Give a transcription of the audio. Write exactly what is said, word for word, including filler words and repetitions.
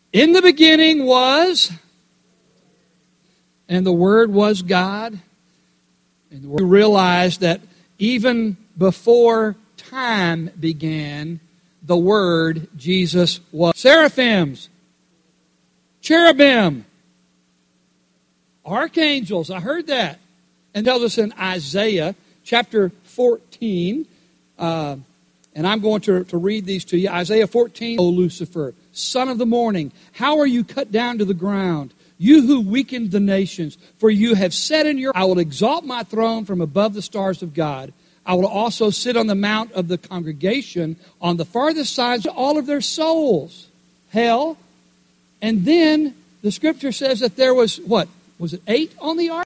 In the beginning was, and the Word was God. And the Word realized that even before time began, the Word, Jesus, was. Seraphims, cherubim, archangels, I heard that. And tells us in Isaiah chapter fourteen, uh, and I'm going to, to read these to you. Isaiah fourteen, O Lucifer, son of the morning, how are you cut down to the ground? You who weakened the nations, for you have said in your, I will exalt my throne from above the stars of God. I will also sit on the mount of the congregation on the farthest sides of all of their souls. Hell. And then the scripture says that there was, what? Was it eight on the ark?